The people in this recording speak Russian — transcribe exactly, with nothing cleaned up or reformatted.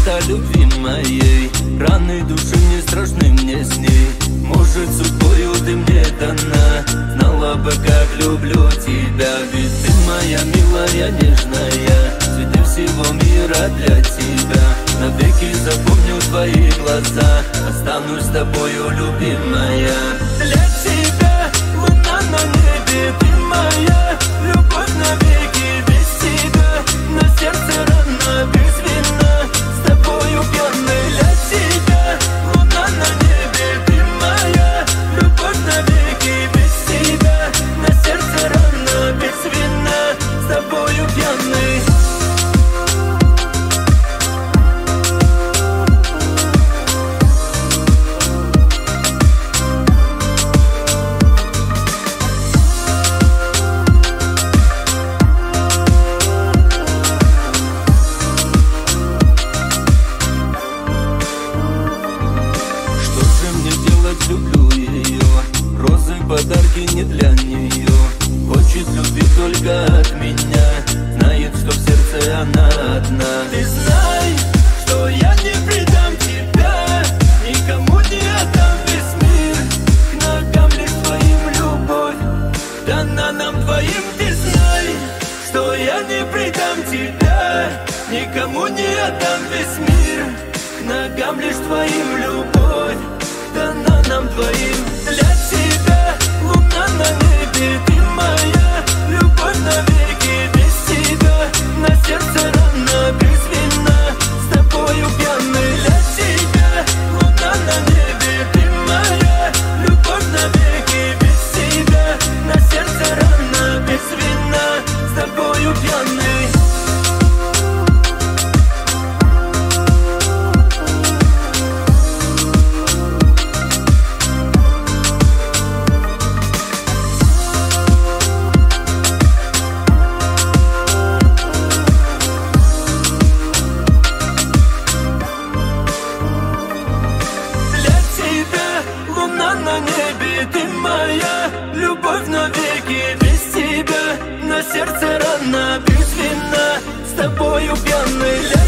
это любви моей. Раны души не страшны мне с ней. Может, судьбою ты мне дана. Знала бы, как люблю тебя. Ведь ты моя милая, нежная. Среди всего мира для тебя. Навеки запомню твои глаза. Останусь с тобою, любимая. Для тебя луна на небе, ты моя любовь навеки. Без тебя на сердце рана, без вина. С тобою пьяный. Для тебя луна на небе, ты моя любовь навеки. Без тебя на сердце рана, без вина. С тобою пьяный. Люблю ее, розы, подарки не для нее. Хочет любви только от меня. Знает, что в сердце она одна. Ты знай, что я не предам тебя. Никому не отдам весь мир. К ногам лишь твоим любовь дана нам двоим. Ты знай, что я не предам тебя. Никому не отдам весь мир. К ногам лишь твоим любовь дана нам двоим. Для тебя луна на небе, ты моя любовь навеки. Без тебя на сердце рана, без вина. С тобою пьяный. Для тебя луна на небе, ты моя любовь навеки. Без тебя на сердце рана, без вина. С тобою пьяный. На небе ты моя любовь навеки. Без тебя на сердце рана, без вина. С тобою пьяный.